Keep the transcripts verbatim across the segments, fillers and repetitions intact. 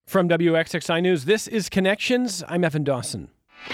From W X X I News, this is Connections. I'm Evan Dawson.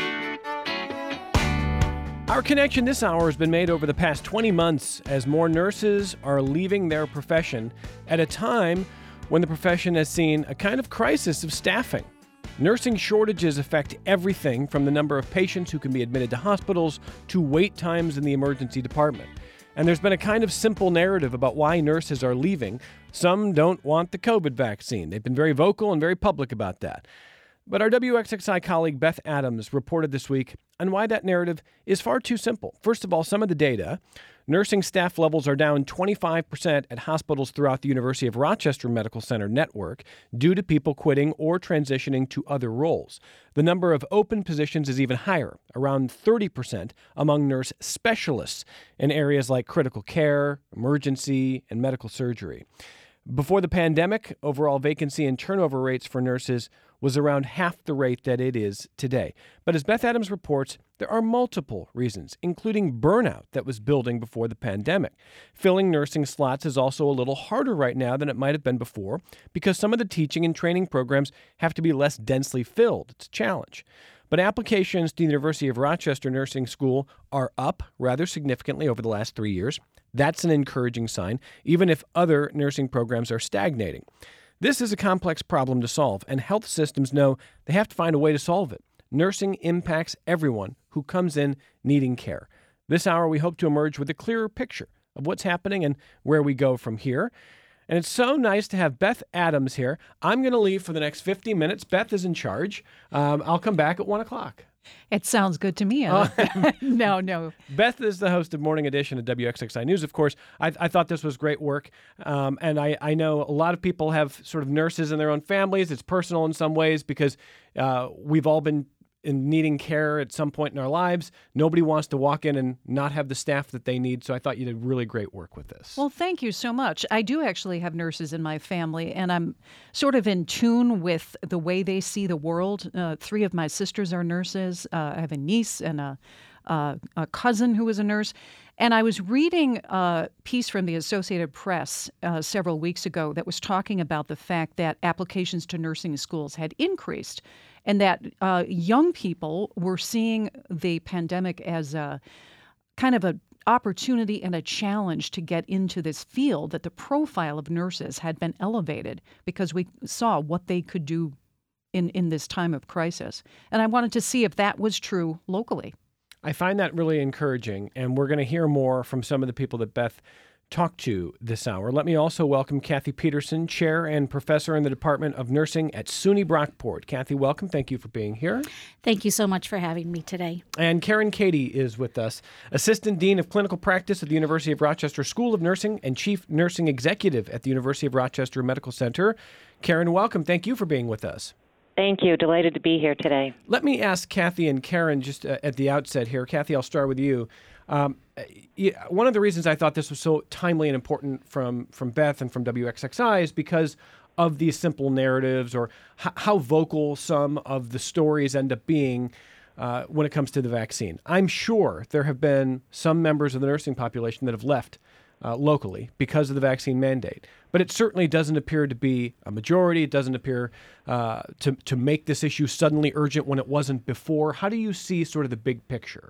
Our connection this hour has been made over the past twenty months as more nurses are leaving their profession at a time when the profession has seen a kind of crisis of staffing. Nursing shortages affect everything from the number of patients who can be admitted to hospitals to wait times in the emergency department. And there's been a kind of simple narrative about why nurses are leaving. Some don't want the COVID vaccine. They've been very vocal and very public about that. But our W X X I colleague Beth Adams reported this week on why that narrative is far too simple. First of all, some of the data. Nursing staff levels are down twenty-five percent at hospitals throughout the University of Rochester Medical Center network due to people quitting or transitioning to other roles. The number of open positions is even higher, around thirty percent among nurse specialists in areas like critical care, emergency, and medical surgery. Before the pandemic, overall vacancy and turnover rates for nurses was around half the rate that it is today. But as Beth Adams reports, there are multiple reasons, including burnout that was building before the pandemic. Filling nursing slots is also a little harder right now than it might have been before because some of the teaching and training programs have to be less densely filled. It's a challenge. But applications to the University of Rochester Nursing School are up rather significantly over the last three years. That's an encouraging sign, even if other nursing programs are stagnating. This is a complex problem to solve, and health systems know they have to find a way to solve it. Nursing impacts everyone who comes in needing care. This hour, we hope to emerge with a clearer picture of what's happening and where we go from here. And it's so nice to have Beth Adams here. I'm going to leave for the next fifty minutes. Beth is in charge. Um, I'll come back at one o'clock. It sounds good to me. Oh. no, no. Beth is the host of Morning Edition at W X X I News, of course. I, I thought this was great work. Um, and I, I know a lot of people have sort of nurses in their own families. It's personal in some ways because uh, we've all been in needing care at some point in our lives. Nobody wants to walk in and not have the staff that they need. So I thought you did really great work with this. Well, thank you so much. I do actually have nurses in my family, and I'm sort of in tune with the way they see the world. Uh, three of my sisters are nurses. Uh, I have a niece and a, uh, a cousin who is a nurse. And I was reading a piece from the Associated Press uh, several weeks ago that was talking about the fact that applications to nursing schools had increased and that uh, young people were seeing the pandemic as a kind of an opportunity and a challenge to get into this field, that the profile of nurses had been elevated because we saw what they could do in, in this time of crisis. And I wanted to see if that was true locally. I find that really encouraging, and we're going to hear more from some of the people that Beth talked to this hour. Let me also welcome Kathy Peterson, Chair and Professor in the Department of Nursing at SUNY Brockport. Kathy, welcome. Thank you for being here. Thank you so much for having me today. And Karen Cady is with us, Assistant Dean of Clinical Practice at the University of Rochester School of Nursing and Chief Nursing Executive at the University of Rochester Medical Center. Karen, welcome. Thank you for being with us. Thank you. Delighted to be here today. Let me ask Kathy and Karen just uh, at the outset here. Kathy, I'll start with you. Um, yeah, one of the reasons I thought this was so timely and important from, from Beth and from W X X I is because of these simple narratives or h- how vocal some of the stories end up being uh, when it comes to the vaccine. I'm sure there have been some members of the nursing population that have left Uh, locally because of the vaccine mandate. But it certainly doesn't appear to be a majority. It doesn't appear uh, to, to make this issue suddenly urgent when it wasn't before. How do you see sort of the big picture?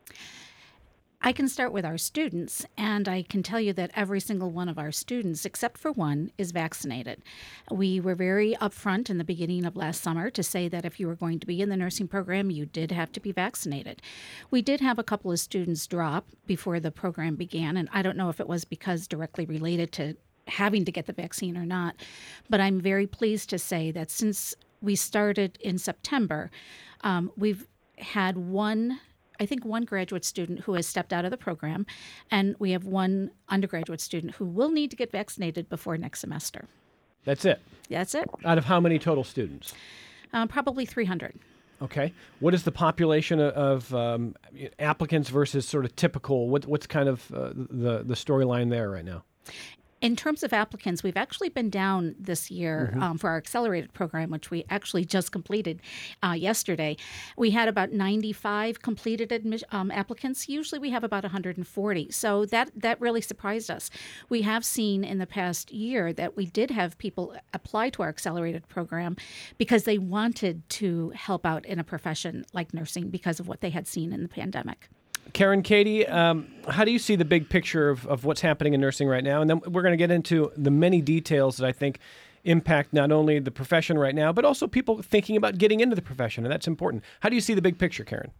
I can start with our students, and I can tell you that every single one of our students, except for one, is vaccinated. We were very upfront in the beginning of last summer to say that if you were going to be in the nursing program, you did have to be vaccinated. We did have a couple of students drop before the program began, and I don't know if it was because directly related to having to get the vaccine or not, but I'm very pleased to say that since we started in September, um, we've had one I think one graduate student who has stepped out of the program, and we have one undergraduate student who will need to get vaccinated before next semester. That's it? That's it. Out of how many total students? Um, probably three hundred. Okay. What is the population of um, applicants versus sort of typical? What, what's kind of uh, the, the storyline there right now? In terms of applicants, we've actually been down this year mm-hmm. um, for our accelerated program, which we actually just completed uh, yesterday. We had about ninety-five completed admi- um, applicants. Usually we have about one hundred forty. So that, that really surprised us. We have seen in the past year that we did have people apply to our accelerated program because they wanted to help out in a profession like nursing because of what they had seen in the pandemic. Karen, Katie, um, how do you see the big picture of, of what's happening in nursing right now? And then we're going to get into the many details that I think impact not only the profession right now, but also people thinking about getting into the profession, and that's important. How do you see the big picture, Karen?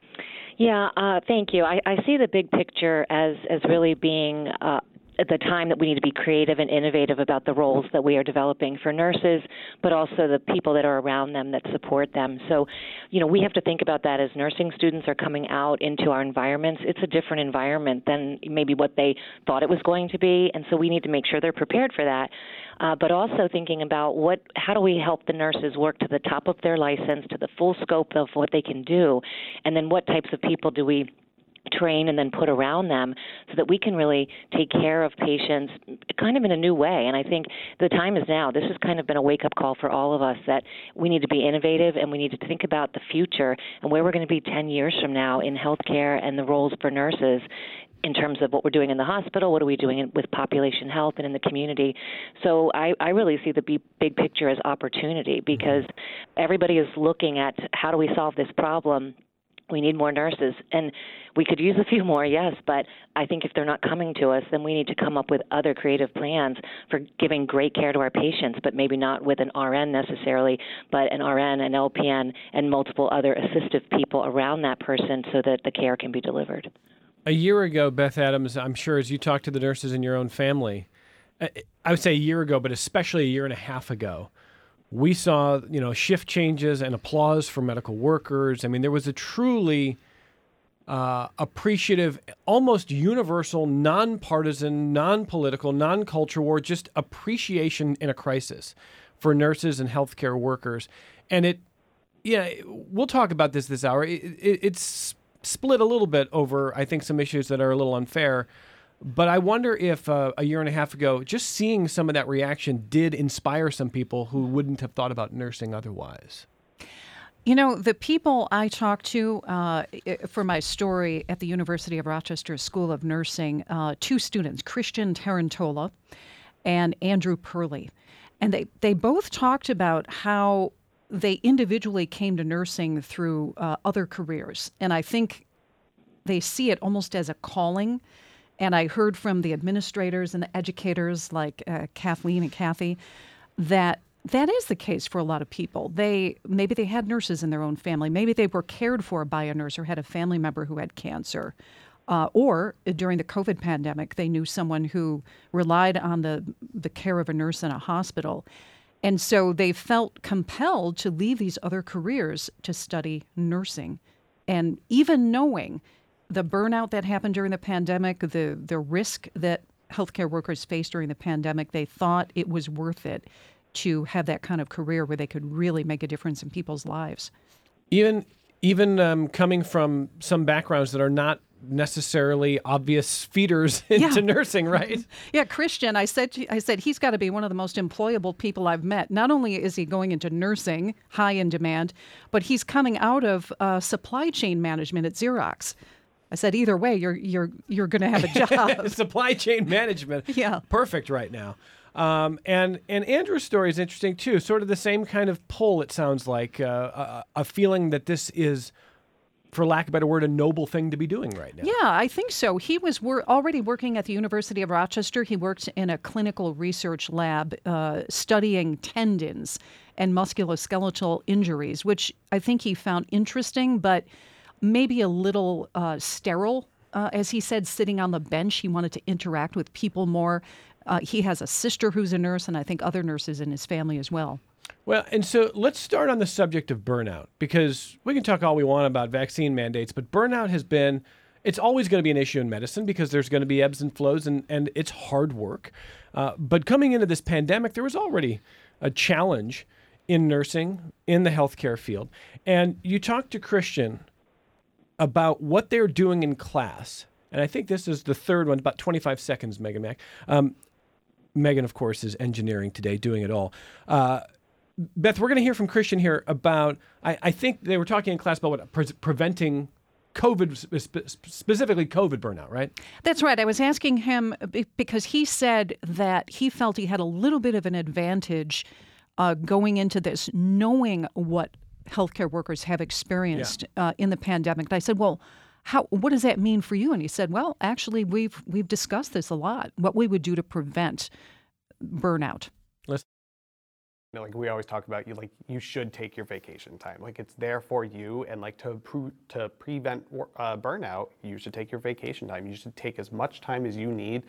Yeah, uh, thank you. I, I see the big picture as, as really being uh, at the time that we need to be creative and innovative about the roles that we are developing for nurses, but also the people that are around them that support them. So, you know, we have to think about that as nursing students are coming out into our environments. It's a different environment than maybe what they thought it was going to be, and so we need to make sure they're prepared for that. Uh, but also thinking about what, how do we help the nurses work to the top of their license, to the full scope of what they can do, and then what types of people do we train and then put around them so that we can really take care of patients kind of in a new way. And I think the time is now. This has kind of been a wake-up call for all of us that we need to be innovative and we need to think about the future and where we're going to be ten years from now in healthcare and the roles for nurses in terms of what we're doing in the hospital, what are we doing in, with population health and in the community. So I, I really see the big, big picture as opportunity because everybody is looking at how do we solve this problem. We need more nurses, and we could use a few more, yes, but I think if they're not coming to us, then we need to come up with other creative plans for giving great care to our patients, but maybe not with an R N necessarily, but an R N, an L P N, and multiple other assistive people around that person so that the care can be delivered. A year ago, Beth Adams, I'm sure as you talked to the nurses in your own family, I would say a year ago, but especially a year and a half ago, we saw, you know, shift changes and applause for medical workers. I mean, there was a truly uh, appreciative, almost universal, nonpartisan, non-political, non-culture war, just appreciation in a crisis for nurses and healthcare workers. And it, yeah, we'll talk about this this hour. It, it, it's split a little bit over, I think, some issues that are a little unfair. But I wonder if uh, a year and a half ago, just seeing some of that reaction did inspire some people who wouldn't have thought about nursing otherwise. You know, the people I talked to uh, for my story at the University of Rochester School of Nursing, uh, two students, Christian Tarantola and Andrew Purley, and they, they both talked about how they individually came to nursing through uh, other careers. And I think they see it almost as a calling. And I heard from the administrators and the educators like uh, Kathleen and Kathy that that is the case for a lot of people. They maybe they had nurses in their own family. Maybe they were cared for by a nurse or had a family member who had cancer. Uh, or during the COVID pandemic, they knew someone who relied on the, the care of a nurse in a hospital. And so they felt compelled to leave these other careers to study nursing. And even knowing the burnout that happened during the pandemic, the the risk that healthcare workers faced during the pandemic, they thought it was worth it to have that kind of career where they could really make a difference in people's lives. Even even um, coming from some backgrounds that are not necessarily obvious feeders into yeah. nursing, right? Yeah, Christian, I said I said he's got to be one of the most employable people I've met. Not only is he going into nursing, high in demand, but he's coming out of uh, supply chain management at Xerox. I said, either way, you're you're you're going to have a job. Supply chain management. Yeah. Perfect right now. Um, and and Andrew's story is interesting, too. Sort of the same kind of pull, it sounds like, uh, a, a feeling that this is, for lack of a better word, a noble thing to be doing right now. Yeah, I think so. He was wor- already working at the University of Rochester. He worked in a clinical research lab uh, studying tendons and musculoskeletal injuries, which I think he found interesting, but maybe a little uh, sterile. Uh, as he said, sitting on the bench, he wanted to interact with people more. Uh, he has a sister who's a nurse, and I think other nurses in his family as well. Well, and so let's start on the subject of burnout, because we can talk all we want about vaccine mandates, but burnout has been, it's always going to be an issue in medicine because there's going to be ebbs and flows, and, and it's hard work. Uh, but coming into this pandemic, there was already a challenge in nursing, in the healthcare field. And you talked to Christian about what they're doing in class. And I think this is the third one, about twenty-five seconds, Megan Mac. Um, Megan, of course, is engineering today, doing it all. Uh, Beth, we're going to hear from Christian here about, I, I think they were talking in class about what, pre- preventing COVID, spe- specifically COVID burnout, right? That's right. I was asking him because he said that he felt he had a little bit of an advantage uh, going into this, knowing what healthcare workers have experienced yeah. uh, in the pandemic. And I said, well, how, what does that mean for you? And he said, well, actually, we've we've discussed this a lot, what we would do to prevent burnout. Let's You know, like we always talk about, you like you should take your vacation time. Like it's there for you, and like to pre- to prevent uh, burnout, you should take your vacation time. You should take as much time as you need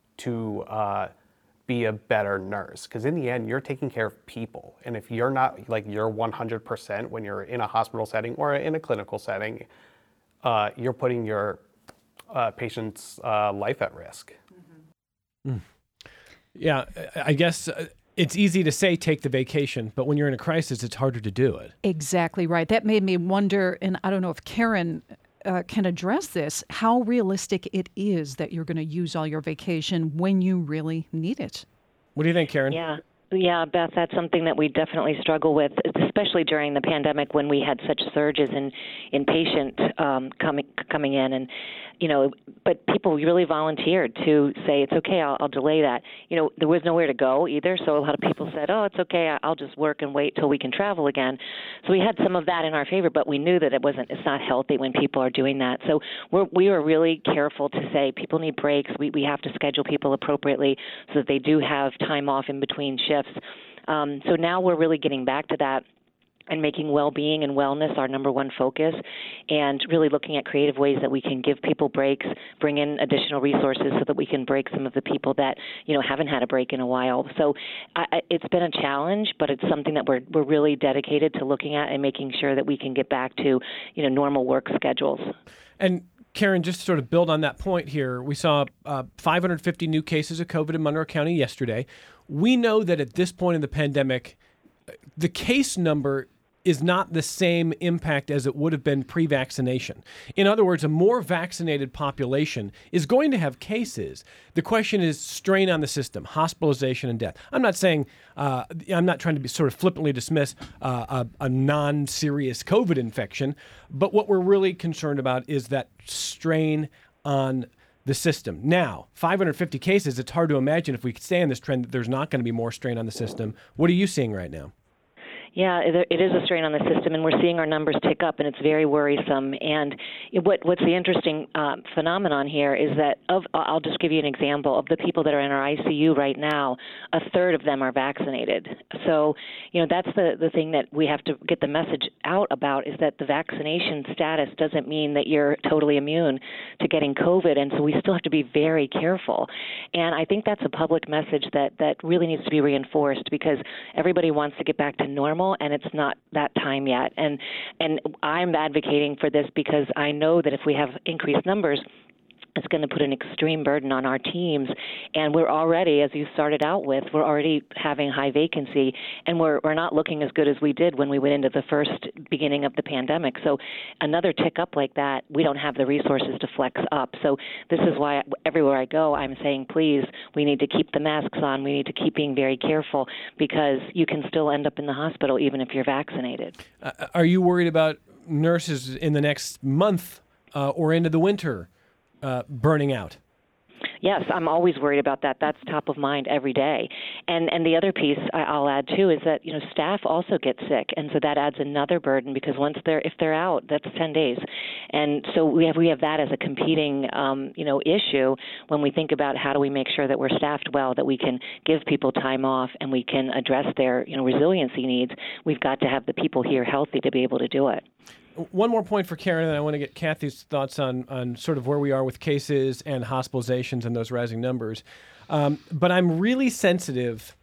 to uh, be a better nurse. Because in the end, you're taking care of people, and if you're not like you're one hundred percent when you're in a hospital setting or in a clinical setting, uh, you're putting your uh, patient's uh, life at risk. Mm-hmm. Mm. Yeah, I guess. Uh, It's easy to say take the vacation, but when you're in a crisis, it's harder to do it. Exactly right. That made me wonder, and I don't know if Karen uh, can address this, how realistic it is that you're going to use all your vacation when you really need it. What do you think, Karen? Yeah. Yeah, Beth, that's something that we definitely struggle with, especially during the pandemic when we had such surges in, in patient um, coming coming in. And, you know, but people really volunteered to say, it's okay, I'll, I'll delay that. You know, there was nowhere to go either, so a lot of people said, oh, it's okay, I'll just work and wait till we can travel again. So we had some of that in our favor, but we knew that it wasn't, it's not healthy when people are doing that. So we're, we were really careful to say people need breaks. We, we have to schedule people appropriately so that they do have time off in between shifts. Um, so now we're really getting back to that and making well-being and wellness our number one focus, and really looking at creative ways that we can give people breaks, bring in additional resources so that we can break some of the people that, you know, haven't had a break in a while. So I, it's been a challenge, but it's something that we're we're really dedicated to looking at and making sure that we can get back to, you know, normal work schedules. And Karen, just to sort of build on that point here, we saw uh, five hundred fifty new cases of COVID in Monroe County yesterday. We know that at this point in the pandemic, the case number is not the same impact as it would have been pre-vaccination. In other words, a more vaccinated population is going to have cases. The question is strain on the system, hospitalization and death. I'm not saying, uh, I'm not trying to be sort of flippantly dismiss uh, a, a non-serious COVID infection, but what we're really concerned about is that strain on the system. Now, five hundred fifty cases, it's hard to imagine if we stay on this trend that there's not going to be more strain on the system. What are you seeing right now? Yeah, it is a strain on the system, and we're seeing our numbers tick up, and it's very worrisome. And what what's the interesting um, phenomenon here is that of I'll just give you an example of the people that are in our I C U right now. A third of them are vaccinated. So, you know, that's the the thing that we have to get the message out about, is that the vaccination status doesn't mean that you're totally immune to getting COVID, and so we still have to be very careful. And I think that's a public message that that really needs to be reinforced, because everybody wants to get back to normal, and it's not that time yet. And and I'm advocating for this because I know that if we have increased numbers, it's going to put an extreme burden on our teams. And we're already, as you started out with, we're already having high vacancy, and we're we're not looking as good as we did when we went into the first beginning of the pandemic. So another tick up like that, we don't have the resources to flex up. So this is why everywhere I go, I'm saying, please, we need to keep the masks on. We need to keep being very careful, because you can still end up in the hospital even if you're vaccinated. Uh, are you worried about nurses in the next month uh, or into the winter Uh, burning out? Yes, I'm always worried about that. That's top of mind every day. And and the other piece I'll add too is that, you know, staff also get sick, and so that adds another burden, because once they're if they're out, that's ten days, and so we have we have that as a competing um, you know issue when we think about how do we make sure that we're staffed well, that we can give people time off and we can address their you know resiliency needs. We've got to have the people here healthy to be able to do it. One more point for Karen, and I want to get Kathy's thoughts on, on sort of where we are with cases and hospitalizations and those rising numbers. Um, but I'm really sensitive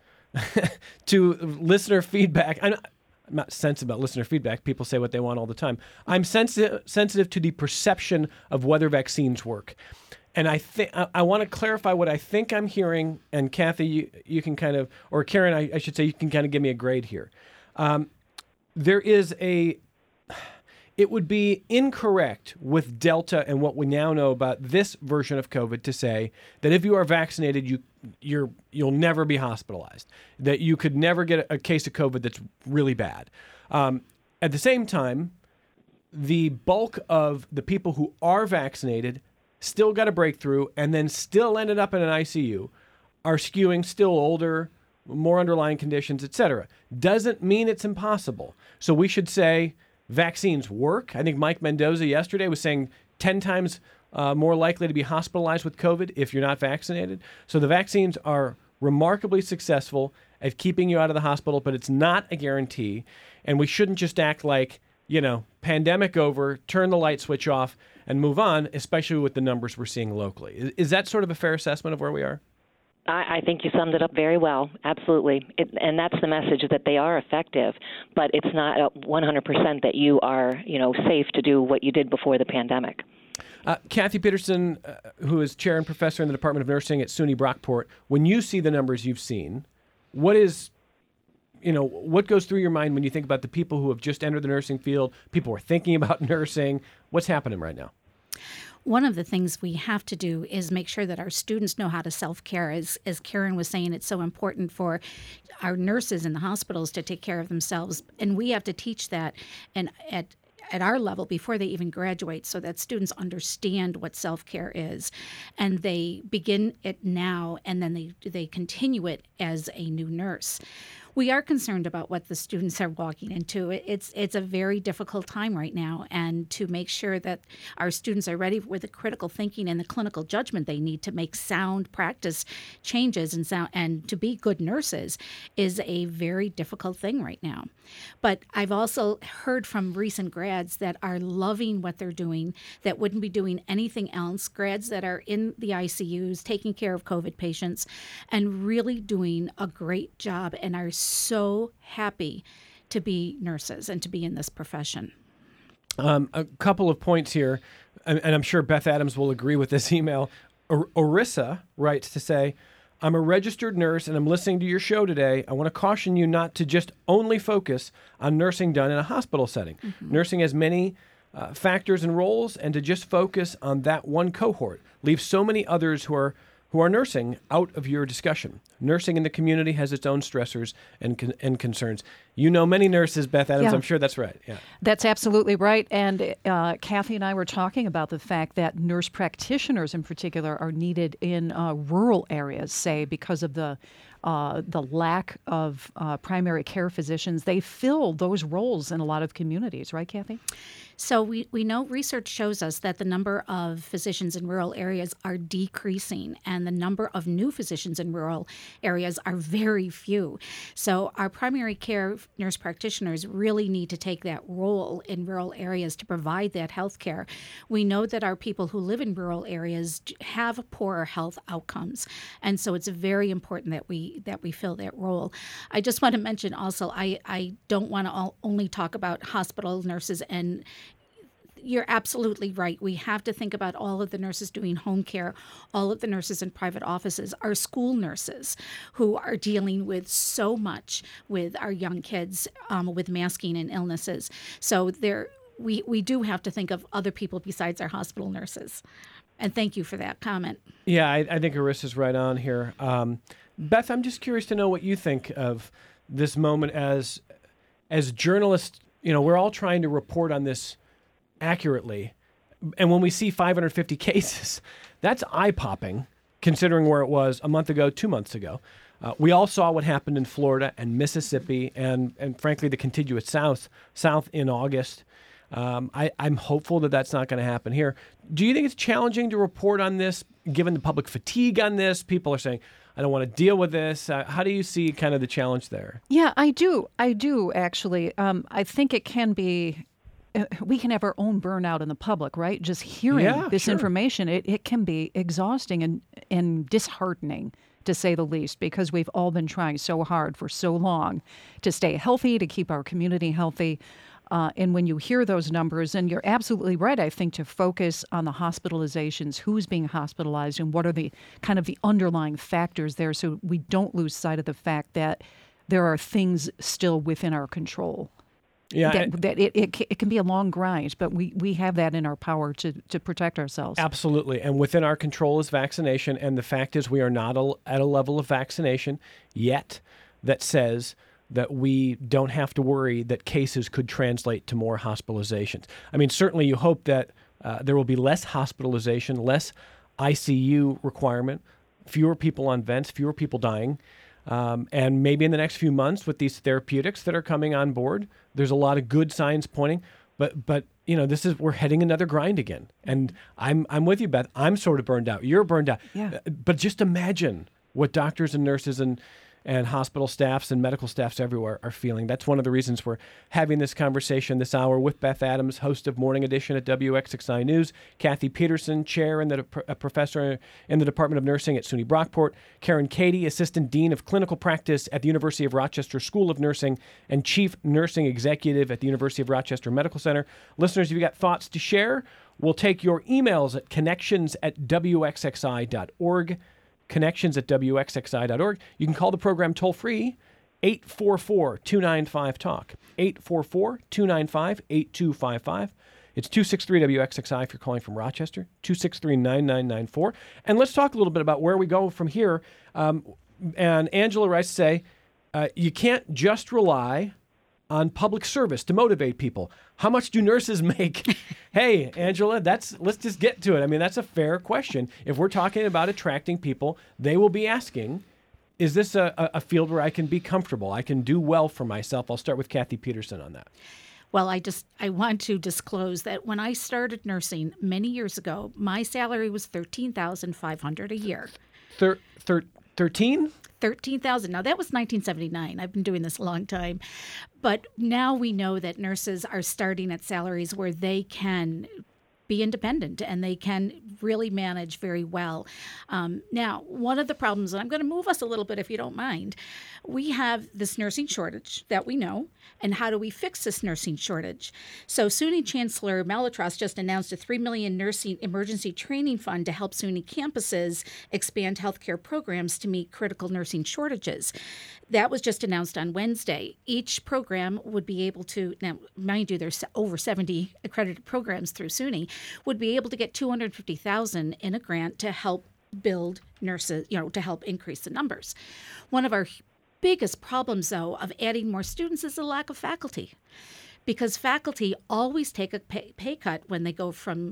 to listener feedback. I'm not, I'm not sensitive about listener feedback. People say what they want all the time. I'm sensitive sensitive to the perception of whether vaccines work. And I think I, I want to clarify what I think I'm hearing. And Kathy, you, you can kind of, or Karen, I, I should say, you can kind of give me a grade here. Um, there is a... it would be incorrect with Delta and what we now know about this version of COVID to say that if you are vaccinated, you you're you'll never be hospitalized, that you could never get a case of COVID that's really bad. Um, at the same time, the bulk of the people who are vaccinated still got a breakthrough and then still ended up in an I C U are skewing still older, more underlying conditions, et cetera. Doesn't mean it's impossible. So we should say vaccines work. I think Mike Mendoza yesterday was saying ten times uh, more likely to be hospitalized with COVID if you're not vaccinated. So the vaccines are remarkably successful at keeping you out of the hospital, but it's not a guarantee. And we shouldn't just act like, you know, pandemic over, turn the light switch off and move on, especially with the numbers we're seeing locally. Is, is that sort of a fair assessment of where we are? I, I think you summed it up very well. Absolutely. It, and that's the message, that they are effective, but it's not one hundred percent that you are, you know, safe to do what you did before the pandemic. Uh, Kathy Peterson, uh, who is chair and professor in the Department of Nursing at SUNY Brockport, when you see the numbers you've seen, what is, you know, what goes through your mind when you think about the people who have just entered the nursing field, people who are thinking about nursing? What's happening right now? One of the things we have to do is make sure that our students know how to self-care. As, as Karen was saying, it's so important for our nurses in the hospitals to take care of themselves, and we have to teach that and at at our level before they even graduate, so that students understand what self-care is, and they begin it now, and then they they continue it as a new nurse. We are concerned about what the students are walking into. It's it's a very difficult time right now, and to make sure that our students are ready with the critical thinking and the clinical judgment they need to make sound practice changes and sound and to be good nurses is a very difficult thing right now. But I've also heard from recent grads that are loving what they're doing, that wouldn't be doing anything else, grads that are in the I C Us taking care of COVID patients and really doing a great job and are so happy to be nurses and to be in this profession. Um, a couple of points here, and, and I'm sure Beth Adams will agree with this email. Or- Orissa writes to say, I'm a registered nurse and I'm listening to your show today. I want to caution you not to just only focus on nursing done in a hospital setting. Mm-hmm. Nursing has many uh, factors and roles, and to just focus on that one cohort leaves so many others who are who are nursing out of your discussion. Nursing in the community has its own stressors and con- and concerns. You know many nurses, Beth Adams. Yeah. I'm sure that's right. Yeah, That's absolutely right. And uh, Kathy and I were talking about the fact that nurse practitioners in particular are needed in uh, rural areas, say, because of the uh, the lack of uh, primary care physicians. They fill those roles in a lot of communities, right, Kathy? So we, we know research shows us that the number of physicians in rural areas are decreasing, and the number of new physicians in rural areas are very few. So our primary care nurse practitioners really need to take that role in rural areas to provide that health care. We know that our people who live in rural areas have poorer health outcomes, and so it's very important that we that we fill that role. I just want to mention also, I, I don't want to all, only talk about hospital nurses, and you're absolutely right. We have to think about all of the nurses doing home care, all of the nurses in private offices, our school nurses who are dealing with so much with our young kids um, with masking and illnesses. So there, we, we do have to think of other people besides our hospital nurses. And thank you for that comment. yeah. I, I think Arissa's right on here. Um, Beth, I'm just curious to know what you think of this moment as as journalists. You know, we're all trying to report on this accurately. And when we see five hundred fifty cases, that's eye-popping, considering where it was a month ago, two months ago. Uh, we all saw what happened in Florida and Mississippi and, and frankly, the contiguous South, South in August. Um, I, I'm hopeful that that's not going to happen here. Do you think it's challenging to report on this, given the public fatigue on this? People are saying, I don't want to deal with this. Uh, how do you see kind of the challenge there? Yeah, I do. I do, actually. Um, I think it can be, uh, we can have our own burnout in the public, right? Just hearing Yeah, this sure. information, it, it can be exhausting and, and disheartening, to say the least, because we've all been trying so hard for so long to stay healthy, to keep our community healthy. Uh, and when you hear those numbers, and you're absolutely right, I think, to focus on the hospitalizations, who's being hospitalized, and what are the kind of the underlying factors there, so we don't lose sight of the fact that there are things still within our control. Yeah, that, and- that it, it, ca- it can be a long grind, but we, we have that in our power to, to protect ourselves. Absolutely. And within our control is vaccination. And the fact is, we are not a, at a level of vaccination yet that says that we don't have to worry that cases could translate to more hospitalizations. I mean, certainly you hope that uh, there will be less hospitalization, less I C U requirement, fewer people on vents, fewer people dying. Um, and maybe in the next few months with these therapeutics that are coming on board, there's a lot of good signs pointing. But, but you know, this is we're heading another grind again. And I'm I'm with you, Beth. I'm sort of burned out. You're burned out. Yeah. Uh, But just imagine what doctors and nurses and and hospital staffs and medical staffs everywhere are feeling. That's one of the reasons we're having this conversation this hour with Beth Adams, host of Morning Edition at W X X I News, Kathy Peterson, chair and the, a professor in the Department of Nursing at SUNY Brockport, Karen Cady, assistant dean of clinical practice at the University of Rochester School of Nursing, and chief nursing executive at the University of Rochester Medical Center. Listeners, if you've got thoughts to share, we'll take your emails at connections at W X X I dot org. Connections at W X X I dot org. You can call the program toll-free, eight four four, two nine five, talk, eight four four, two nine five, eight two five five. It's two six three W X X I if you're calling from Rochester, two six three, nine nine nine four. And let's talk a little bit about where we go from here. Um, and Angela writes to say, uh, you can't just rely on public service to motivate people. How much do nurses make? Hey, Angela, that's let's just get to it. I mean, that's a fair question. If we're talking about attracting people, they will be asking, is this a, a field where I can be comfortable? I can do well for myself? I'll start with Kathy Peterson on that. Well, I just I want to disclose that when I started nursing many years ago, my salary was thirteen thousand five hundred dollars a year. Thir- thir- thirteen? thirteen thousand. Now, that was nineteen seventy-nine. I've been doing this a long time. But now we know that nurses are starting at salaries where they can be independent and they can really manage very well. Um, now, one of the problems, and I'm going to move us a little bit if you don't mind, we have this nursing shortage that we know. And how do we fix this nursing shortage? So SUNY Chancellor Malotros just announced a three million dollars nursing emergency training fund to help SUNY campuses expand healthcare programs to meet critical nursing shortages. That was just announced on Wednesday. Each program would be able to, now mind you, there's over seventy accredited programs through SUNY, would be able to get two hundred fifty thousand dollars in a grant to help build nurses, you know, to help increase the numbers. One of our biggest problems, though, of adding more students is the lack of faculty, because faculty always take a pay, pay cut when they go from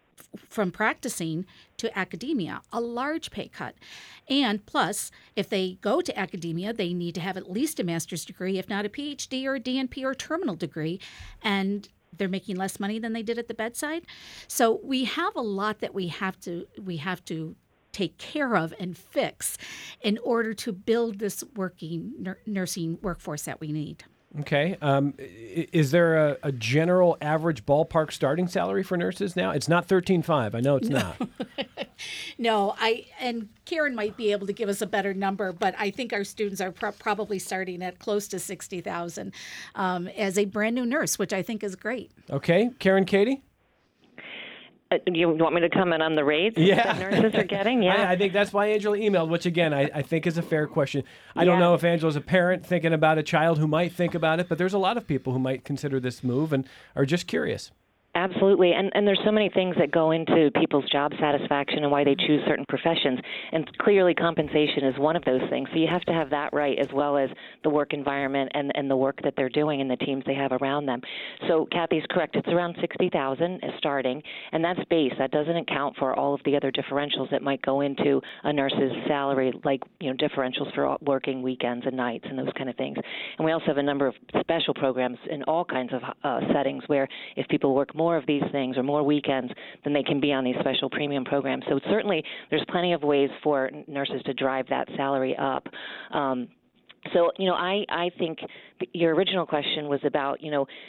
from practicing to academia, a large pay cut. And plus, if they go to academia, they need to have at least a master's degree, if not a P H D or a D N P or terminal degree, and they're making less money than they did at the bedside. So we have a lot that we have to we have to take care of and fix in order to build this working nur- nursing workforce that we need. Okay. Um, i- is there a, a general average ballpark starting salary for nurses now? It's not thirteen five. I know it's not. No, I and Karen might be able to give us a better number, but I think our students are pro- probably starting at close to sixty thousand um, as a brand new nurse, which I think is great. Okay. Karen Cady? Uh, you want me to comment on the rates Yeah. that nurses are getting? Yeah. I, I think that's why Angela emailed, which again, I, I think is a fair question. I don't Yeah. know if Angela's a parent thinking about a child who might think about it, but there's a lot of people who might consider this move and are just curious. Absolutely. And and there's so many things that go into people's job satisfaction and why they choose certain professions. And clearly compensation is one of those things. So you have to have that right, as well as the work environment and, and the work that they're doing and the teams they have around them. So Kathy's correct. It's around sixty thousand starting, and that's base. That doesn't account for all of the other differentials that might go into a nurse's salary, like, you know, differentials for working weekends and nights and those kind of things. And we also have a number of special programs in all kinds of uh, settings where if people work more of these things or more weekends, then they can be on these special premium programs. So certainly there's plenty of ways for nurses to drive that salary up. Um, so, you know, I, I think your original question was about, you know,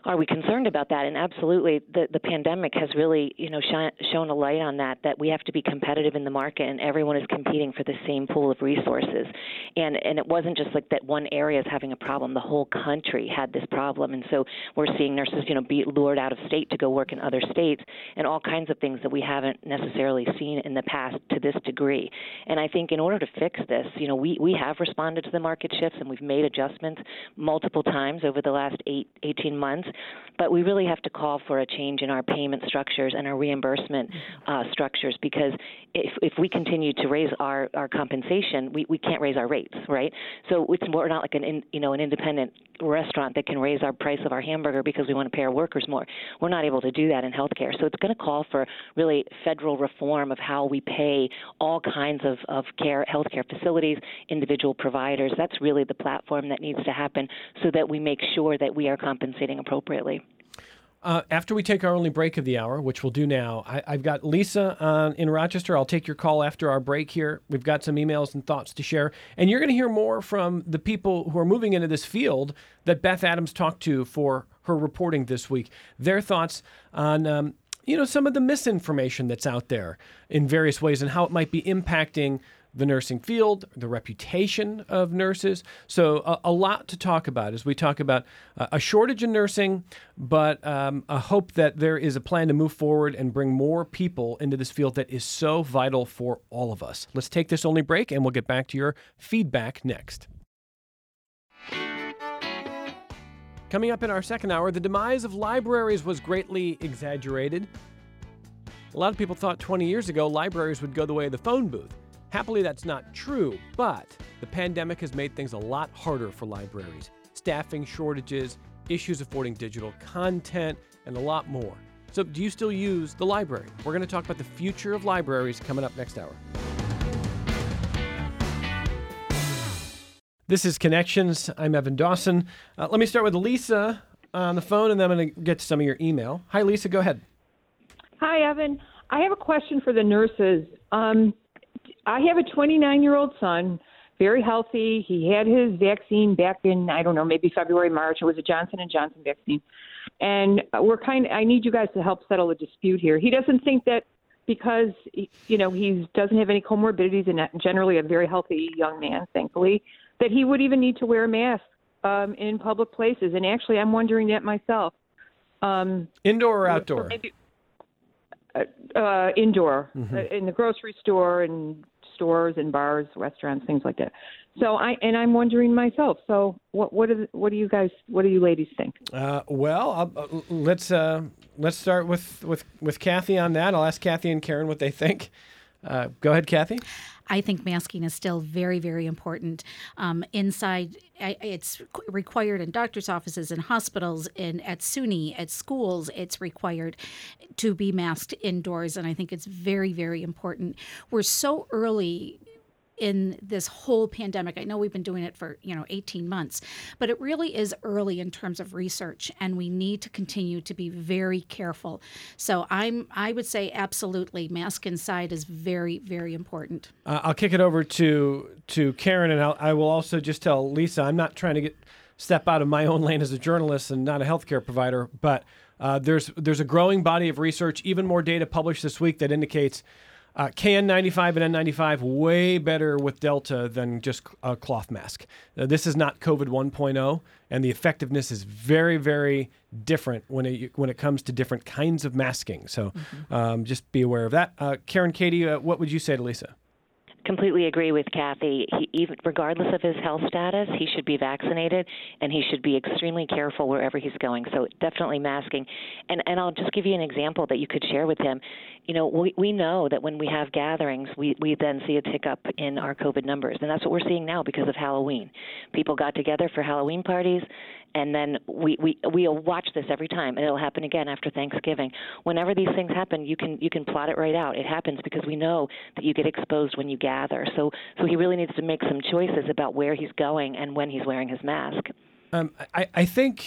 Are we concerned about that? And absolutely, the, the pandemic has really, you know, shine, shown a light on that, that we have to be competitive in the market and everyone is competing for the same pool of resources. And and it wasn't just like that one area is having a problem. The whole country had this problem. And so we're seeing nurses, you know, be lured out of state to go work in other states and all kinds of things that we haven't necessarily seen in the past to this degree. And I think in order to fix this, you know, we, we have responded to the market shifts and we've made adjustments multiple times over the last eight, eighteen months. But we really have to call for a change in our payment structures and our reimbursement uh, structures, because if if we continue to raise our, our compensation, we, we can't raise our rates, right? So it's we're not like an in, you know an independent restaurant that can raise our price of our hamburger because we want to pay our workers more. We're not able to do that in healthcare. So it's going to call for really federal reform of how we pay all kinds of, of care, healthcare facilities, individual providers. That's really the platform that needs to happen so that we make sure that we are compensating appropriately. Uh, after we take our only break of the hour, which we'll do now, I, I've got Lisa uh, in Rochester. I'll take your call after our break here. We've got some emails and thoughts to share. And you're going to hear more from the people who are moving into this field that Beth Adams talked to for her reporting this week. Their thoughts on um, you know, some of the misinformation that's out there in various ways and how it might be impacting the nursing field, the reputation of nurses. So a, a lot to talk about as we talk about uh, a shortage in nursing, but um, a hope that there is a plan to move forward and bring more people into this field that is so vital for all of us. Let's take this only break and we'll get back to your feedback next. Coming up in our second hour, the demise of libraries was greatly exaggerated. A lot of people thought twenty years ago libraries would go the way of the phone booth. Happily, that's not true, but the pandemic has made things a lot harder for libraries. Staffing shortages, issues affording digital content, and a lot more. So do you still use the library? We're going to talk about the future of libraries coming up next hour. This is Connections. I'm Evan Dawson. Uh, let me start with Lisa on the phone, and then I'm going to get to some of your email. Hi, Lisa. Go ahead. Hi, Evan. I have a question for the nurses. Um, I have a twenty-nine-year-old son, very healthy. He had his vaccine back in, I don't know, maybe February, March. It was a Johnson and Johnson vaccine. And we're kind of, I need you guys to help settle a dispute here. He doesn't think that because, you know, he doesn't have any comorbidities and generally a very healthy young man, thankfully, that he would even need to wear a mask um, in public places. And actually, I'm wondering that myself. Um, Indoor or outdoor? Maybe, uh, uh, indoor, Mm-hmm. uh, in the grocery store and stores and bars, restaurants, things like that. So I and I'm wondering myself. So what what do what do you guys what do you ladies think? Uh, well, uh, let's uh, let's start with, with, with Kathy on that. I'll ask Kathy and Karen what they think. Uh, go ahead, Kathy. I think masking is still very, very important. Um, inside, I, it's required in doctor's offices, in hospitals, in at SUNY, at schools. It's required to be masked indoors, and I think it's very, very important. We're so early in this whole pandemic. I know we've been doing it for, you know, eighteen months, but it really is early in terms of research, and we need to continue to be very careful. So I'm, I would say absolutely, mask inside is very, very important. Uh, I'll kick it over to to Karen, and I'll, I will also just tell Lisa, I'm not trying to get step out of my own lane as a journalist and not a healthcare provider, but uh, there's there's a growing body of research, even more data published this week that indicates Uh, K N ninety-five and N ninety-five way better with Delta than just a cloth mask. Uh, this is not COVID one point oh, and the effectiveness is very, very different when it when it comes to different kinds of masking. So mm-hmm. um, just be aware of that. Uh, Karen, Katie, uh, what would you say to Lisa? Completely agree with Kathy. He, even regardless of his health status, he should be vaccinated, and he should be extremely careful wherever he's going. So definitely masking. And and I'll just give you an example that you could share with him. You know, we, we know that when we have gatherings, we, we then see a tick up in our COVID numbers, and that's what we're seeing now because of Halloween. People got together for Halloween parties, and then we we we'll watch this every time, and it'll happen again after Thanksgiving. Whenever these things happen, you can you can plot it right out. It happens because we know that you get exposed when you gather. So so he really needs to make some choices about where he's going and when he's wearing his mask. Um, I, I think,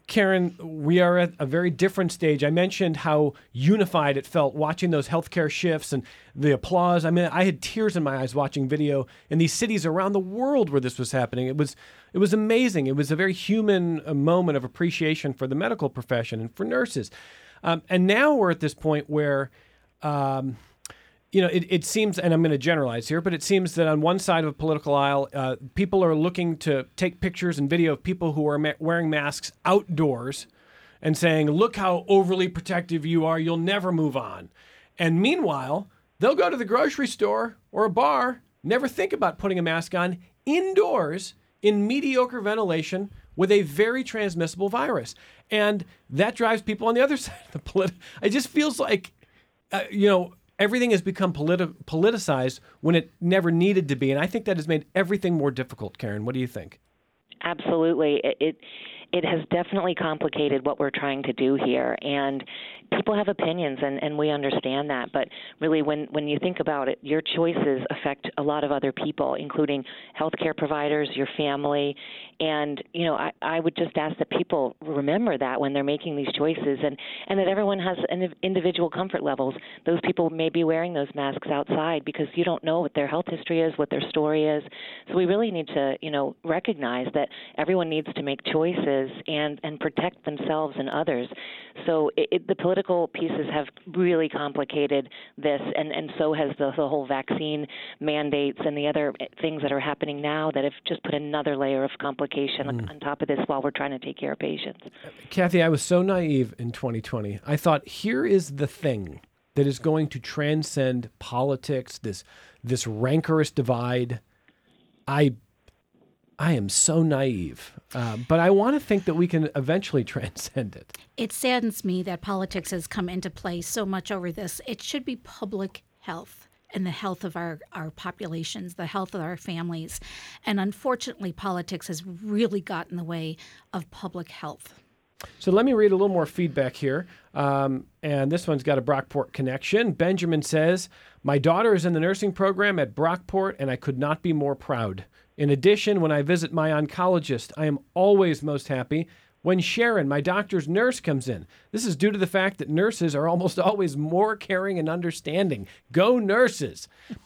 Karen, we are at a very different stage. I mentioned how unified it felt watching those healthcare shifts and the applause. I mean, I had tears in my eyes watching video in these cities around the world where this was happening. It was it was amazing. It was a very human uh, moment of appreciation for the medical profession and for nurses. Um, and now we're at this point where, um, you know, it, it seems, and I'm going to generalize here, but it seems that on one side of a political aisle, uh, people are looking to take pictures and video of people who are ma- wearing masks outdoors and saying, look how overly protective you are, you'll never move on. And meanwhile, they'll go to the grocery store or a bar, never think about putting a mask on indoors in mediocre ventilation with a very transmissible virus. And that drives people on the other side of the polit. It just feels like, uh, you know, everything has become politi- politicized when it never needed to be. And I think that has made everything more difficult. Karen, what do you think? Absolutely. It, it it has definitely complicated what we're trying to do here. And people have opinions, and, and we understand that. But really, when, when you think about it, your choices affect a lot of other people, including healthcare providers, your family. And, you know, I, I would just ask that people remember that when they're making these choices, and, and that everyone has an individual comfort levels. Those people may be wearing those masks outside because you don't know what their health history is, what their story is. So we really need to, you know, recognize that everyone needs to make choices and, and protect themselves and others. So it, it, the political pieces have really complicated this, and, and so has the, the whole vaccine mandates and the other things that are happening now that have just put another layer of complication mm. on, on top of this while we're trying to take care of patients. Kathy, I was so naive in twenty twenty. I thought, here is the thing that is going to transcend politics, this this rancorous divide. I I am so naive, uh, but I want to think that we can eventually transcend it. It saddens me that politics has come into play so much over this. It should be public health and the health of our, our populations, the health of our families. And unfortunately, politics has really gotten in the way of public health. So let me read a little more feedback here. Um, and this one's got a Brockport connection. Benjamin says, my daughter is in the nursing program at Brockport, and I could not be more proud. In addition, when I visit my oncologist, I am always most happy when Sharon, my doctor's nurse, comes in. This is due to the fact that nurses are almost always more caring and understanding. Go nurses.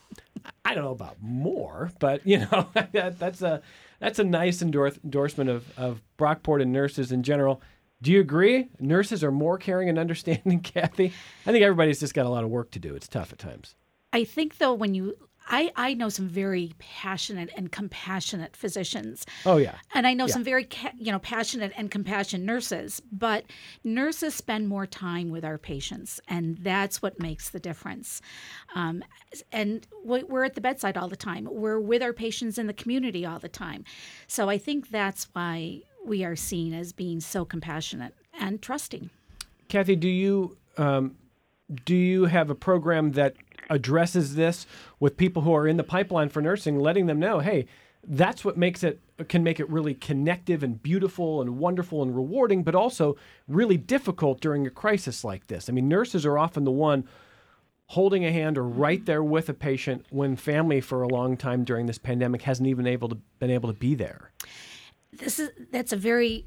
I don't know about more, but, you know, that, that's a that's a nice endorse, endorsement of, of Brockport and nurses in general. Do you agree? Nurses are more caring and understanding, Kathy? I think everybody's just got a lot of work to do. It's tough at times. I think, though, when you I, I know some very passionate and compassionate physicians. Oh, yeah. And I know yeah. some very, you know, passionate and compassionate nurses. But nurses spend more time with our patients, and that's what makes the difference. Um, and we're at the bedside all the time. We're with our patients in the community all the time. So I think that's why we are seen as being so compassionate and trusting. Kathy, do you um, do you have a program that addresses this with people who are in the pipeline for nursing, letting them know, hey, that's what makes it can make it really connective and beautiful and wonderful and rewarding, but also really difficult during a crisis like this? I mean, nurses are often the one holding a hand or right there with a patient when family for a long time during this pandemic hasn't even able to been able to be there. This is that's a very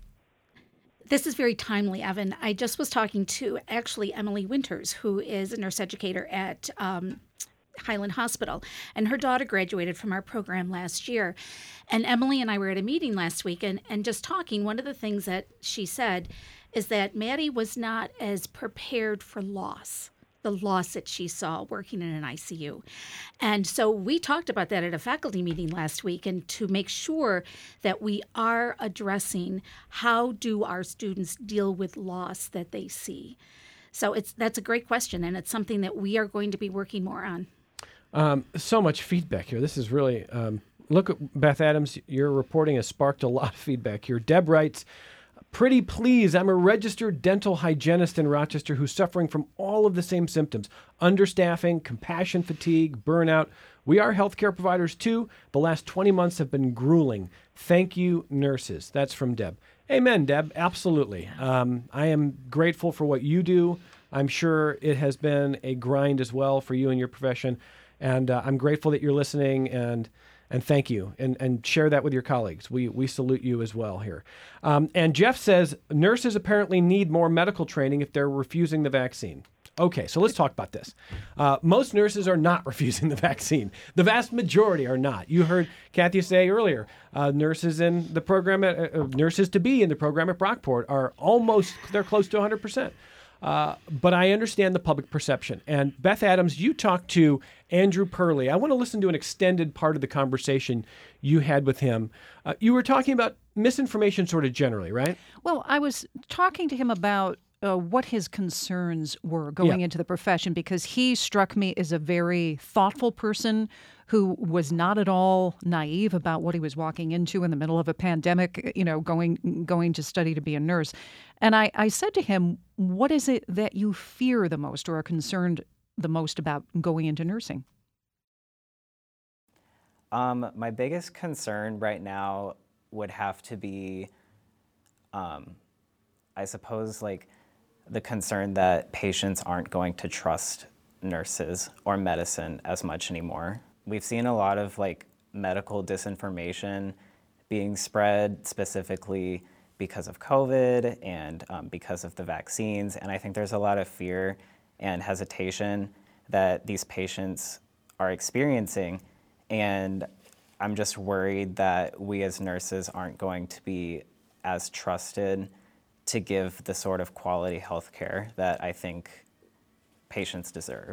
This is very timely, Evan. I just was talking to actually Emily Winters, who is a nurse educator at um, Highland Hospital, and her daughter graduated from our program last year. And Emily and I were at a meeting last week, and, and just talking, one of the things that she said is that Maddie was not as prepared for loss. The loss that she saw working in an I C U. And so we talked about that at a faculty meeting last week, and to make sure that we are addressing how do our students deal with loss that they see. So it's that's a great question, and it's something that we are going to be working more on. Um, so much feedback here. This is really, um, look at Beth Adams, your reporting has sparked a lot of feedback here. Deb writes, pretty please, I'm a registered dental hygienist in Rochester who's suffering from all of the same symptoms: understaffing, compassion fatigue, burnout. We are healthcare providers too. The last twenty months have been grueling. Thank you, nurses. That's from Deb. Amen, Deb. Absolutely. Um, I am grateful for what you do. I'm sure it has been a grind as well for you and your profession. And uh, I'm grateful that you're listening and And thank you. And and share that with your colleagues. We we salute you as well here. Um, and Jeff says nurses apparently need more medical training if they're refusing the vaccine. Okay, so let's talk about this. Uh, most nurses are not refusing the vaccine. The vast majority are not. You heard Kathy say earlier, uh, nurses in the program, at, uh, nurses to be in the program at Brockport are almost, they're close to one hundred percent. Uh, but I understand the public perception. And Beth Adams, you talked to Andrew Perley. I want to listen to an extended part of the conversation you had with him. Uh, you were talking about misinformation sort of generally, right? Well, I was talking to him about Uh, what his concerns were going Yeah. into the profession, because he struck me as a very thoughtful person who was not at all naive about what he was walking into in the middle of a pandemic, you know, going going to study to be a nurse. And I, I said to him, what is it that you fear the most or are concerned the most about going into nursing? Um, my biggest concern right now would have to be, um, I suppose, like, the concern that patients aren't going to trust nurses or medicine as much anymore. We've seen a lot of like medical disinformation being spread specifically because of COVID and um, because of the vaccines. And I think there's a lot of fear and hesitation that these patients are experiencing. And I'm just worried that we as nurses aren't going to be as trusted to give the sort of quality health care that I think patients deserve.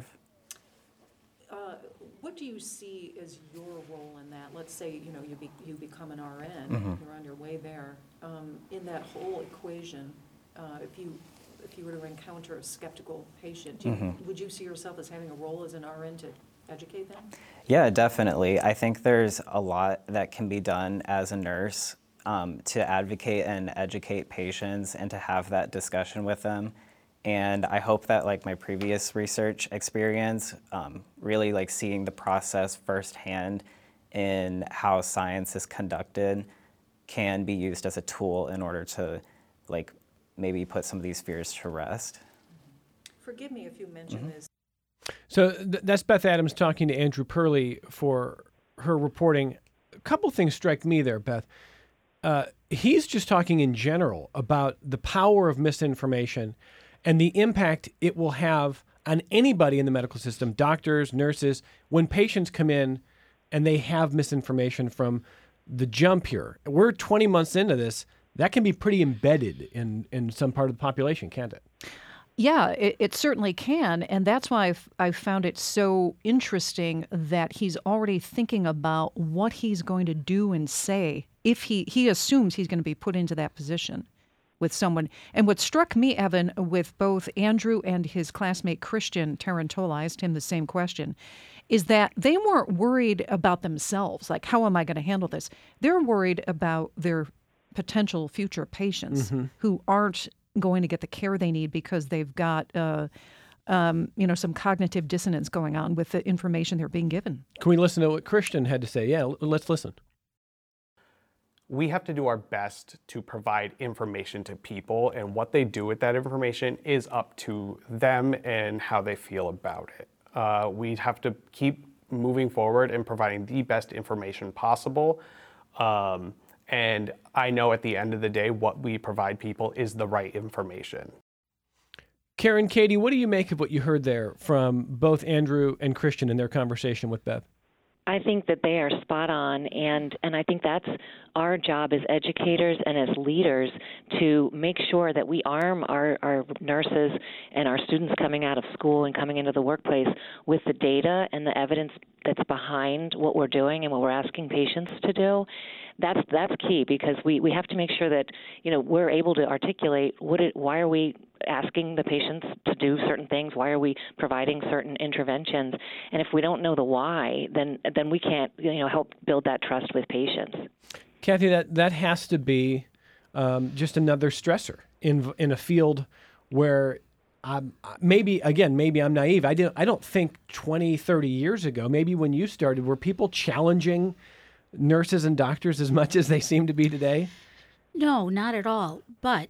Uh, what do you see as your role in that? Let's say, you know, you be, you become an R N, Mhm. you're on your way there. Um, in that whole equation, uh, if you if you were to encounter a skeptical patient, do you, Mhm. would you see yourself as having a role as an R N to educate them? Yeah, definitely. I think there's a lot that can be done as a nurse um, to advocate and educate patients and to have that discussion with them. And I hope that like my previous research experience, um, really like seeing the process firsthand in how science is conducted can be used as a tool in order to like maybe put some of these fears to rest. Forgive me if you mention Mhm. this. So th- that's Beth Adams talking to Andrew Perley for her reporting. A couple things strike me there, Beth. Uh, he's just talking in general about the power of misinformation and the impact it will have on anybody in the medical system, doctors, nurses, when patients come in and they have misinformation from the jump here. We're twenty months into this. That can be pretty embedded in, in some part of the population, can't it? Yeah, it, it certainly can. And that's why I've, I've found it so interesting that he's already thinking about what he's going to do and say if he, he assumes he's going to be put into that position with someone. And what struck me, Evan, with both Andrew and his classmate Christian Tarantola, I asked him the same question, is that they weren't worried about themselves, like, how am I going to handle this? They're worried about their potential future patients Mm-hmm. who aren't going to get the care they need because they've got, uh, um, you know, some cognitive dissonance going on with the information they're being given. Can we listen to what Christian had to say? Yeah, l- let's listen. We have to do our best to provide information to people, and what they do with that information is up to them and how they feel about it. Uh, we have to keep moving forward and providing the best information possible. Um, and I know at the end of the day, what we provide people is the right information. Karen, Katie, what do you make of what you heard there from both Andrew and Christian in their conversation with Beth? I think that they are spot on, and, and I think that's our job as educators and as leaders to make sure that we arm our, our nurses and our students coming out of school and coming into the workplace with the data and the evidence that's behind what we're doing and what we're asking patients to do. That's that's key, because we, we have to make sure that, you know, we're able to articulate what it, why are we asking the patients to do certain things, why are we providing certain interventions, and if we don't know the why, then then we can't, you know, help build that trust with patients. Kathy, that, that has to be um, just another stressor in in a field where I'm, maybe, again, maybe I'm naive. I, didn't, I don't think twenty, thirty years ago, maybe when you started, were people challenging nurses and doctors as much as they seem to be today? No, not at all. But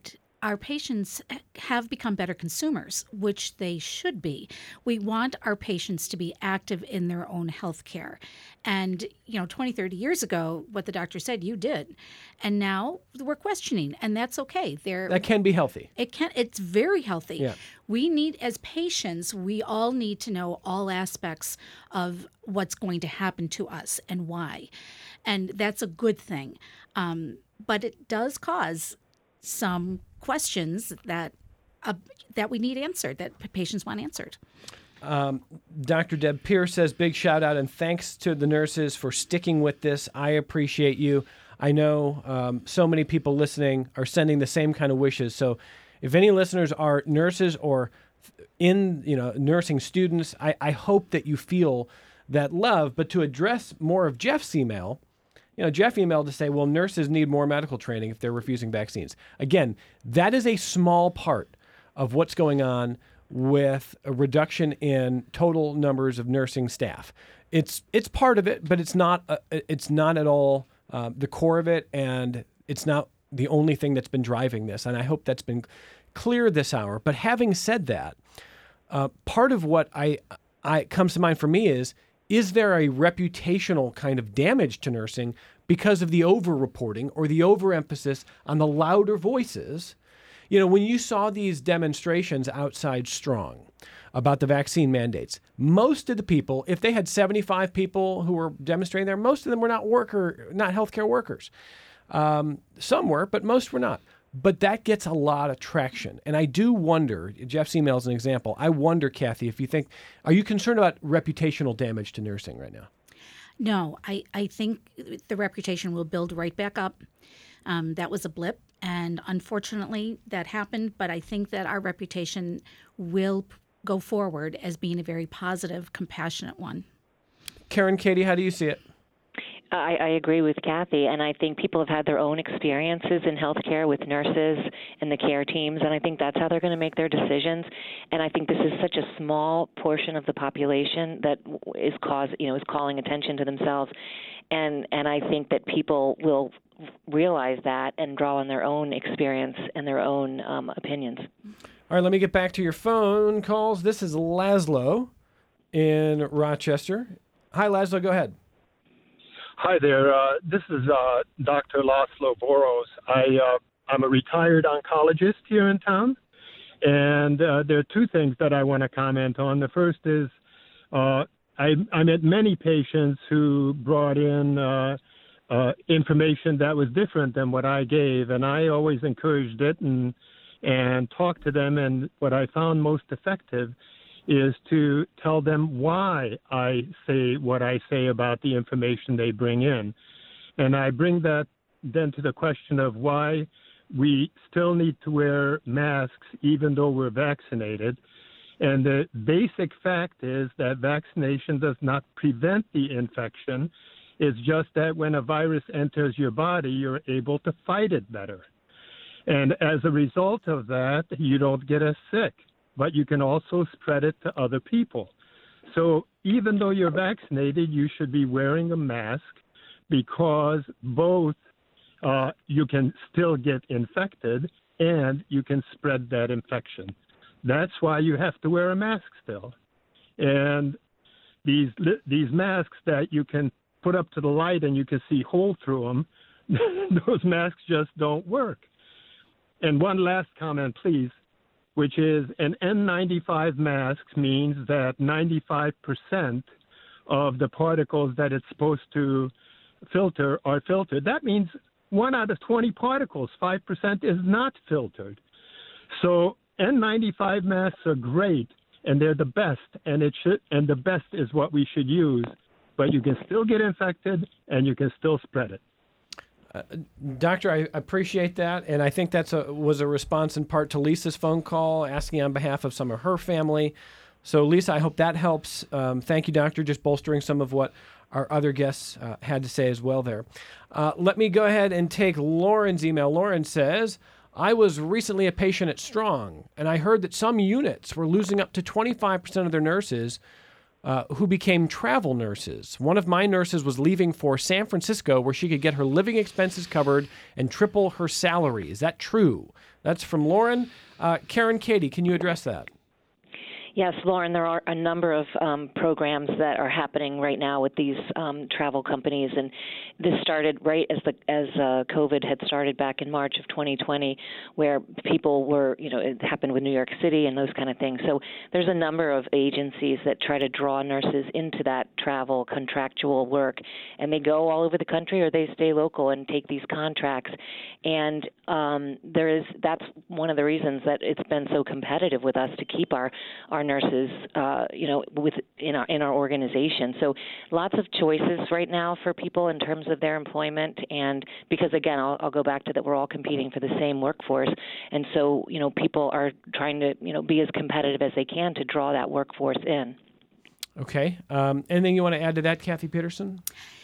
our patients have become better consumers, which they should be. We want our patients to be active in their own health care. And, you know, twenty, thirty years ago, what the doctor said, you did. And now we're questioning, and that's okay. They're, That can be healthy. It can. It's very healthy. Yeah. We need, as patients, we all need to know all aspects of what's going to happen to us and why. And that's a good thing. Um, but it does cause some questions that uh, that we need answered, that patients want answered. Um, Doctor Deb Pierce says, big shout out and thanks to the nurses for sticking with this. I appreciate you. I know um, so many people listening are sending the same kind of wishes. So if any listeners are nurses or in, you know, nursing students, I, I hope that you feel that love. But to address more of Jeff's email, you know, Jeff emailed to say, well, nurses need more medical training if they're refusing vaccines. Again, that is a small part of what's going on with a reduction in total numbers of nursing staff. It's it's part of it, but it's not uh, it's not at all uh, the core of it, and it's not the only thing that's been driving this. And I hope that's been clear this hour. But having said that, uh, part of what I I comes to mind for me is, is there a reputational kind of damage to nursing because of the over-reporting or the overemphasis on the louder voices? You know, when you saw these demonstrations outside Strong about the vaccine mandates, most of the people, if they had seventy-five people who were demonstrating there, most of them were not worker, not healthcare workers. Um, some were, but most were not. But that gets a lot of traction. And I do wonder, Jeff's email is an example, I wonder, Kathy, if you think, are you concerned about reputational damage to nursing right now? No, I, I think the reputation will build right back up. Um, that was a blip, and unfortunately that happened, but I think that our reputation will go forward as being a very positive, compassionate one. Karen, Katie, how do you see it? I, I agree with Kathy, and I think people have had their own experiences in healthcare with nurses and the care teams, and I think that's how they're going to make their decisions. And I think this is such a small portion of the population that is cause, you know, is calling attention to themselves, and and I think that people will realize that and draw on their own experience and their own um, opinions. All right, let me get back to your phone calls. This is Laszlo in Rochester. Hi, Laszlo. Go ahead. Hi there. Uh, this is uh, Doctor Laszlo Boros. I, uh, I'm a retired oncologist here in town, and uh, there are two things that I want to comment on. The first is uh, I, I met many patients who brought in uh, uh, information that was different than what I gave, and I always encouraged it and and talked to them. And what I found most effective is to tell them why I say what I say about the information they bring in. And I bring that then to the question of why we still need to wear masks even though we're vaccinated. And the basic fact is that vaccination does not prevent the infection. It's just that when a virus enters your body, you're able to fight it better. And as a result of that, you don't get as sick, but you can also spread it to other people. So even though you're vaccinated, you should be wearing a mask, because both uh, you can still get infected and you can spread that infection. That's why you have to wear a mask still. And these these masks that you can put up to the light and you can see hole through them, those masks just don't work. And one last comment, please, which is an N ninety-five mask means that ninety-five percent of the particles that it's supposed to filter are filtered. That means one out of twenty particles, five percent is not filtered. So N ninety-five masks are great, and they're the best, and it should, and the best is what we should use. But you can still get infected, and you can still spread it. Uh, Doctor, I appreciate that, and I think that's a was a response in part to Lisa's phone call, asking on behalf of some of her family. So, Lisa, I hope that helps. Um, thank you, Doctor, just bolstering some of what our other guests uh, had to say as well there. Uh, let me go ahead and take Lauren's email. Lauren says, I was recently a patient at Strong, and I heard that some units were losing up to twenty-five percent of their nurses uh, who became travel nurses. One of my nurses was leaving for San Francisco where she could get her living expenses covered and triple her salary. Is that true? That's from Lauren. Uh, Karen Cady, can you address that? Yes, Lauren, there are a number of um, programs that are happening right now with these um, travel companies, and this started right as the as uh, COVID had started back in March of twenty twenty, where people were, you know, it happened with New York City and those kind of things. So there's a number of agencies that try to draw nurses into that travel contractual work, and they go all over the country or they stay local and take these contracts. And um, there is that's one of the reasons that it's been so competitive with us to keep our our nurses, uh, you know, with in our in our organization. So lots of choices right now for people in terms of their employment, and because again, I'll, I'll go back to that we're all competing for the same workforce, and so you know people are trying to you know be as competitive as they can to draw that workforce in. Okay. Um, anything you want to add to that, Kathy Peterson?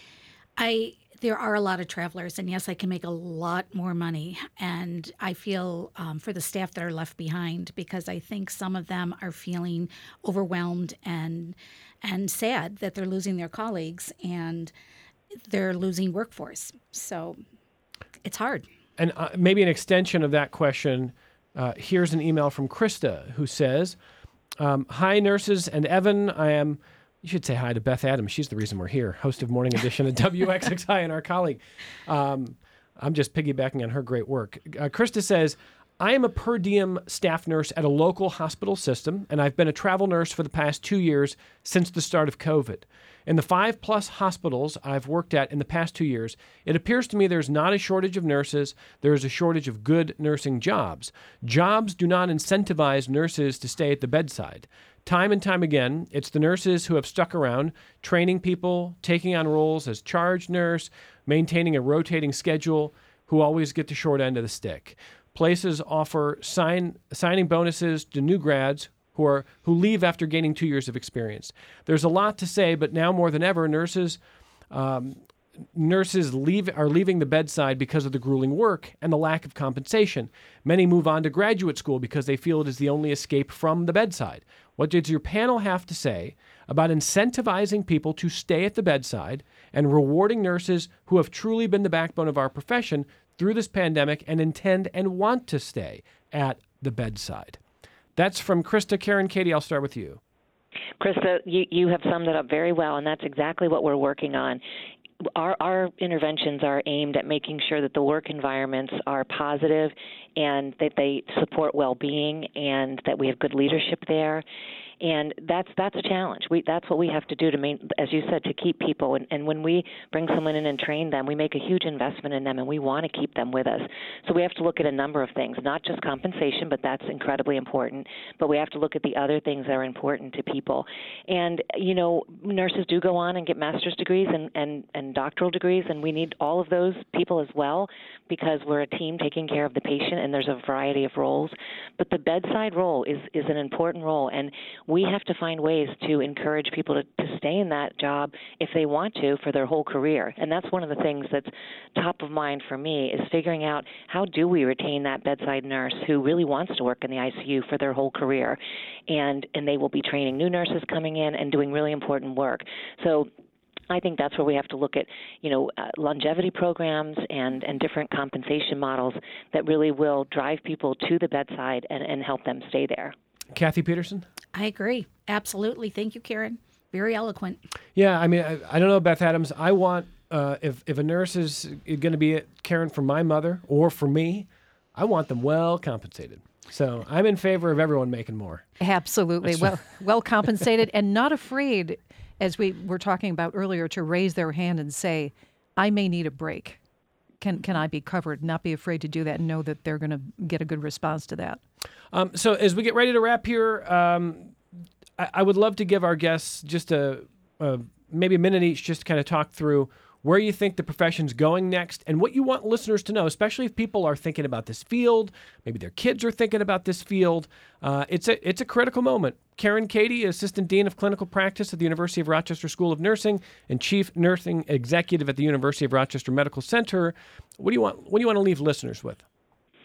I. There are a lot of travelers, and yes, I can make a lot more money. And I feel um, for the staff that are left behind, because I think some of them are feeling overwhelmed and and sad that they're losing their colleagues and they're losing workforce. So it's hard. And uh, maybe an extension of that question, uh, here's an email from Krista who says, um, hi, nurses and Evan. I am... You should say hi to Beth Adams. She's the reason we're here, host of Morning Edition at W X X I and our colleague. Um, I'm just piggybacking on her great work. Uh, Krista says, I am a per diem staff nurse at a local hospital system, and I've been a travel nurse for the past two years since the start of COVID. In the five-plus hospitals I've worked at in the past two years, it appears to me there's not a shortage of nurses. There is a shortage of good nursing jobs. Jobs do not incentivize nurses to stay at the bedside. Time and time again, it's the nurses who have stuck around, training people, taking on roles as charge nurse, maintaining a rotating schedule, who always get the short end of the stick. Places offer sign, signing bonuses to new grads who are who leave after gaining two years of experience. There's a lot to say, but now more than ever, nurses um, nurses leave are leaving the bedside because of the grueling work and the lack of compensation. Many move on to graduate school because they feel it is the only escape from the bedside. What does your panel have to say about incentivizing people to stay at the bedside and rewarding nurses who have truly been the backbone of our profession through this pandemic and intend and want to stay at the bedside? That's from Krista. Karen Cady, I'll start with you. Krista, you, you have summed it up very well, and that's exactly what we're working on. Our, our interventions are aimed at making sure that the work environments are positive and that they support well-being and that we have good leadership there. And that's that's a challenge. We that's what we have to do to main, as you said, to keep people. And, and when we bring someone in and train them, we make a huge investment in them, and we want to keep them with us. So we have to look at a number of things, not just compensation, but that's incredibly important. But we have to look at the other things that are important to people. And you know, nurses do go on and get master's degrees and and, and doctoral degrees, and we need all of those people as well, because we're a team taking care of the patient, and there's a variety of roles. But the bedside role is is an important role, and we have to find ways to encourage people to, to stay in that job if they want to for their whole career. And that's one of the things that's top of mind for me, is figuring out how do we retain that bedside nurse who really wants to work in the I C U for their whole career. And, and they will be training new nurses coming in and doing really important work. So I think that's where we have to look at, you know, uh, longevity programs and, and different compensation models that really will drive people to the bedside and, and help them stay there. Kathy Peterson? I agree. Absolutely. Thank you, Karen. Very eloquent. Yeah, I mean, I, I don't know, Beth Adams. I want, uh, if, if a nurse is going to be caring for my mother or for me, I want them well compensated. So I'm in favor of everyone making more. Absolutely. That's well, right. well compensated and not afraid, as we were talking about earlier, to raise their hand and say, I may need a break. Can can I be covered? Not be afraid to do that and know that they're going to get a good response to that. Um, so as we get ready to wrap here, um, I, I would love to give our guests just a, a maybe a minute each just to kind of talk through where you think the profession's going next and what you want listeners to know, especially if people are thinking about this field, maybe their kids are thinking about this field. Uh, it's a it's a critical moment. Karen Cady, Assistant Dean of Clinical Practice at the University of Rochester School of Nursing and Chief Nursing Executive at the University of Rochester Medical Center. What do you want? What do you want to leave listeners with?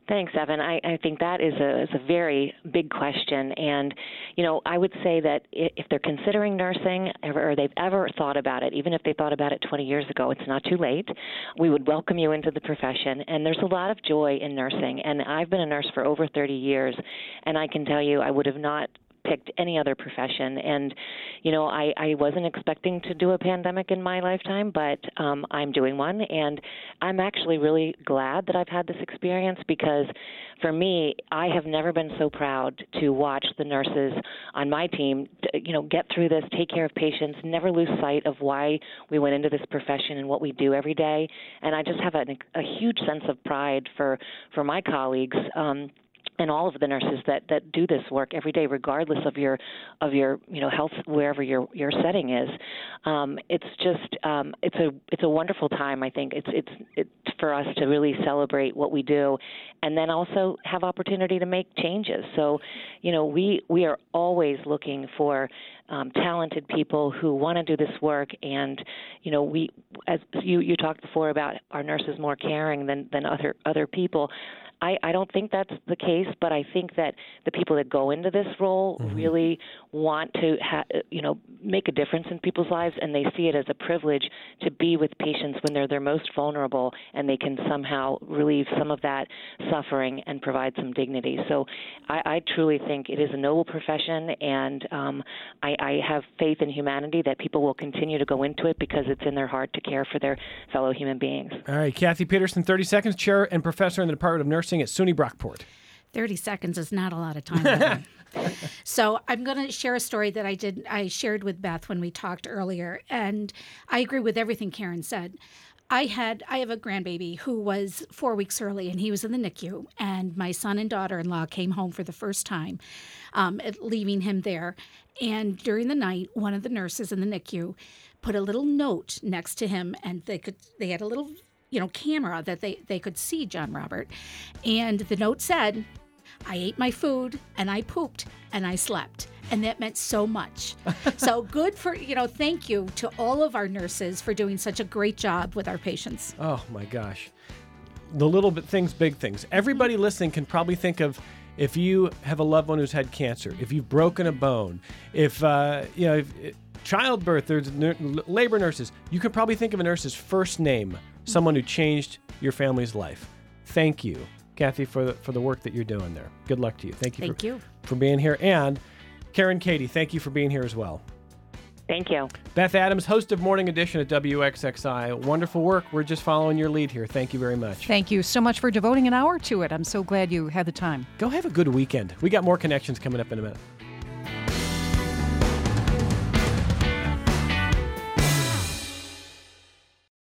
Thanks, Evan. I, I think that is a, is a very big question. And, you know, I would say that if they're considering nursing or they've ever thought about it, even if they thought about it twenty years ago, it's not too late. We would welcome you into the profession. And there's a lot of joy in nursing. And I've been a nurse for over thirty years, and I can tell you I would have not picked any other profession. And, you know, I, I wasn't expecting to do a pandemic in my lifetime, but um, I'm doing one. And I'm actually really glad that I've had this experience because for me, I have never been so proud to watch the nurses on my team, you know, get through this, take care of patients, never lose sight of why we went into this profession and what we do every day. And I just have a, a huge sense of pride for, for my colleagues. Um, and all of the nurses that, that do this work every day, regardless of your of your you know health wherever your your setting is. Um, it's just um, it's a it's a wonderful time. I think it's it's it's for us to really celebrate what we do, and then also have opportunity to make changes. So, you know, we we are always looking for um, talented people who want to do this work, and you know, we as you you talked before about our nurses more caring than than other other people. I, I don't think that's the case, but I think that the people that go into this role mm-hmm. really want to, ha- you know, make a difference in people's lives, and they see it as a privilege to be with patients when they're their most vulnerable, and they can somehow relieve some of that suffering and provide some dignity. So I, I truly think it is a noble profession, and um, I, I have faith in humanity that people will continue to go into it because it's in their heart to care for their fellow human beings. All right, Kathy Peterson, thirty seconds, chair and professor in the Department of Nursing at SUNY Brockport. thirty seconds is not a lot of time. So I'm going to share a story that I did. I shared with Beth when we talked earlier, and I agree with everything Karen said. I had I have a grandbaby who was four weeks early, and he was in the N I C U. And my son and daughter-in-law came home for the first time, um, leaving him there. And during the night, one of the nurses in the N I C U put a little note next to him, and they could they had a little you know camera that they they could see John Robert, and the note said, "I ate my food and I pooped and I slept." And that meant so much. So good for, you know, thank you to all of our nurses for doing such a great job with our patients. Oh, my gosh. The little bit things, big things. Everybody listening can probably think of if you have a loved one who's had cancer, if you've broken a bone, if, uh, you know, if, if childbirth, there's n- labor nurses. You can probably think of a nurse's first name, someone who changed your family's life. Thank you, Kathy, for the, for the work that you're doing there. Good luck to you. Thank you, Thank for, you. for being here. And Karen Cady, thank you for being here as well. Thank you. Beth Adams, host of Morning Edition at W X X I. Wonderful work. We're just following your lead here. Thank you very much. Thank you so much for devoting an hour to it. I'm so glad you had the time. Go have a good weekend. We got more connections coming up in a minute.